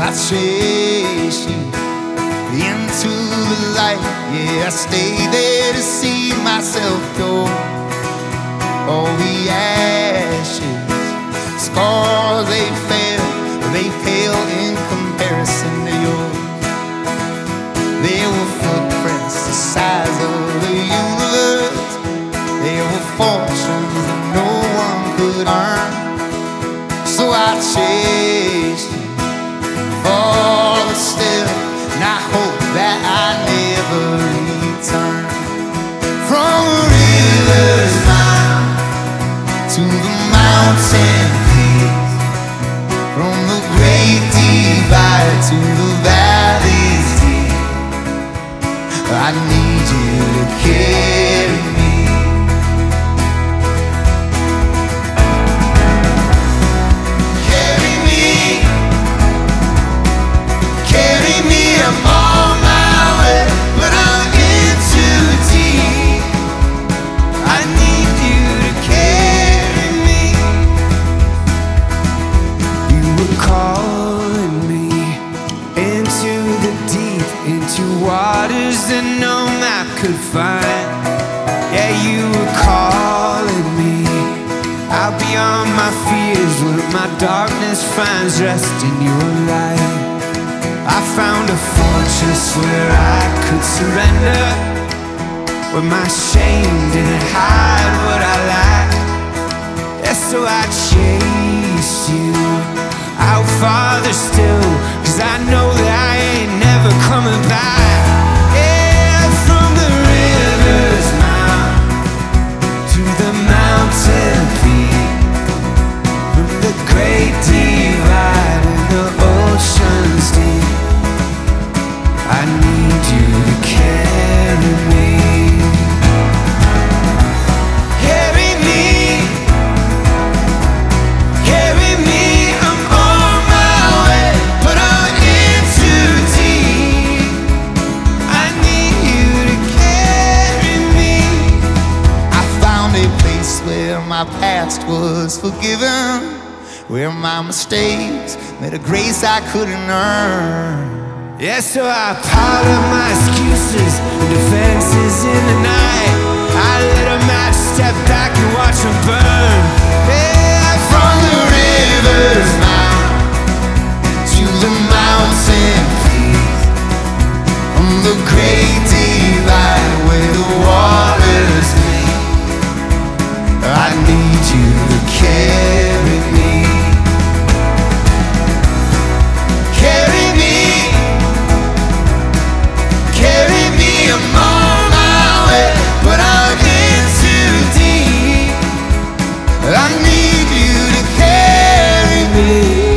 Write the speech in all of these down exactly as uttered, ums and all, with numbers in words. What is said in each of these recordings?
I chase you into the light. Yeah, I stay there to see myself go. All the ashes, scars, they fail, they pale in comparison to yours. They were footprints the size of the universe. They were fortunes that no one could earn. So I chased you for still, and I hope that I never return. From the river's mouth to the mountain peaks, from the great divide to the valleys deep, I need you to carry me. Carry me, carry me, I'm on my way, but I'm in too deep. I need you to carry me. You were calling me into the deep, into waters that no map could find. Yeah, you were calling me out beyond my fears, where my darkness finds rest in your light. I found a fortress where I could surrender, where my shame didn't hide what I lacked. Yeah, so I chase you out farther still, 'cause I know that I ain't never coming back. Yeah, from the river's mouth to the mountain peak, from the great divide and the ocean's deep, I need you to carry me. Carry me, carry me, I'm on my way, but I'm in too deep. I need you to carry me. I found a place where my past was forgiven, where my mistakes made a grace I couldn't earn. Yeah, so I piled up my excuses and defenses in the night. I lit a match, step back and watch them burn. Yeah, From the river's mouth to the mountain peaks, from the great divide where the waters meet, I need you to carry me. Carry me, carry me, I'm on my way, but I'm in too deep. I need you to carry me.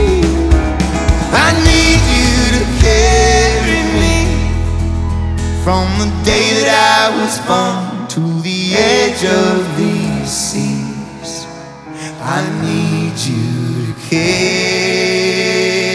I need you to carry me. From the day that I was born to the edge of these seas, I need you to carry me.